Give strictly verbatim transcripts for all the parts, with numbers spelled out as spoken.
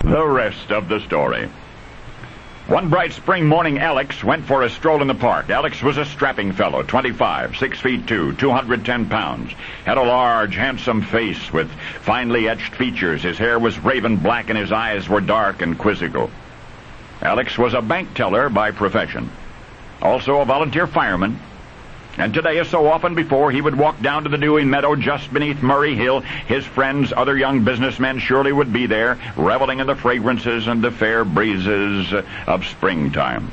The rest of the story. One bright spring morning, Alex went for a stroll in the park. Alex was a strapping fellow, twenty-five, six feet two, two hundred ten pounds. Had a large, handsome face with finely etched features. His hair was raven black and his eyes were dark and quizzical. Alex was a bank teller by profession, also a volunteer fireman. And today, as so often before, he would walk down to the dewy meadow just beneath Murray Hill. His friends, other young businessmen, surely would be there, reveling in the fragrances and the fair breezes of springtime.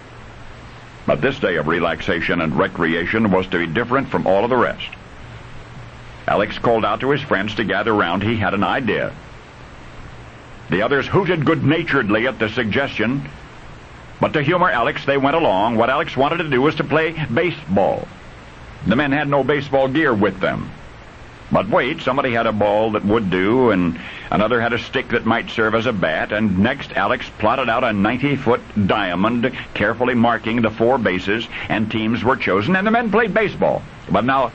But this day of relaxation and recreation was to be different from all of the rest. Alex called out to his friends to gather round. He had an idea. The others hooted good-naturedly at the suggestion, but to humor Alex, they went along. What Alex wanted to do was to play baseball. The men had no baseball gear with them. But wait, somebody had a ball that would do, and another had a stick that might serve as a bat, and next Alex plotted out a ninety-foot diamond, carefully marking the four bases, and teams were chosen, and the men played baseball. But now,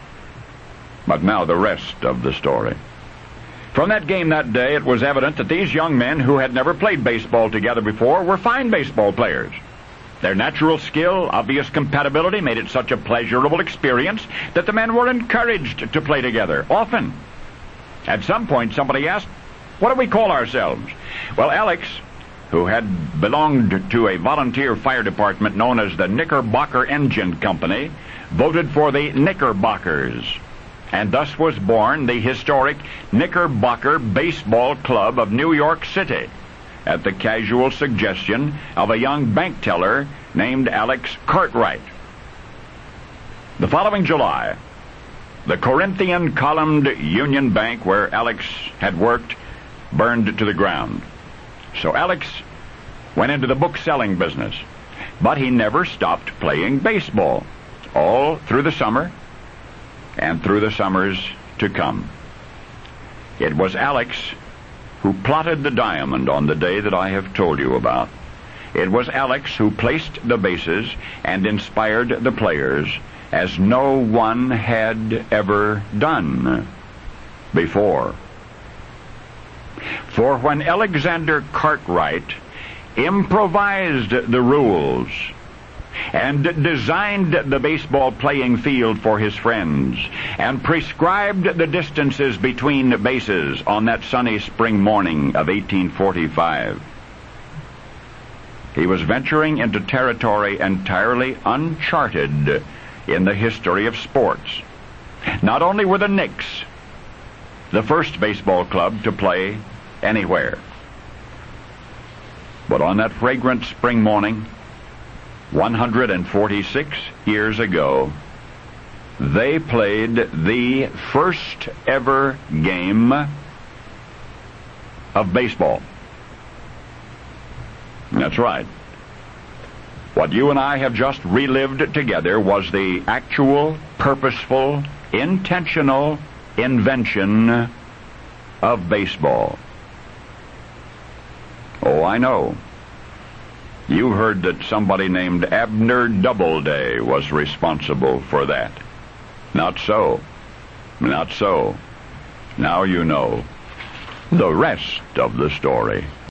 but now the rest of the story. From that game that day, it was evident that these young men who had never played baseball together before were fine baseball players. Their natural skill, obvious compatibility made it such a pleasurable experience that the men were encouraged to play together, often. At some point, somebody asked, "What do we call ourselves?" Well, Alex, who had belonged to a volunteer fire department known as the Knickerbocker Engine Company, voted for the Knickerbockers. And thus was born the historic Knickerbocker Baseball Club of New York City, at the casual suggestion of a young bank teller named Alex Cartwright. The following July, the Corinthian columned Union Bank where Alex had worked burned to the ground. So Alex went into the book-selling business, but he never stopped playing baseball, all through the summer and through the summers to come. It was Alex who plotted the diamond on the day that I have told you about. It was Alex who placed the bases and inspired the players as no one had ever done before. For when Alexander Cartwright improvised the rules and designed the baseball playing field for his friends, and prescribed the distances between bases on that sunny spring morning of eighteen forty-five. He was venturing into territory entirely uncharted in the history of sports. Not only were the Knicks the first baseball club to play anywhere, but on that fragrant spring morning, one hundred forty-six years ago, they played the first ever game of baseball. That's right. What you and I have just relived together was the actual, purposeful, intentional invention of baseball. Oh, I know. You heard that somebody named Abner Doubleday was responsible for that. Not so. Not so. Now you know the rest of the story.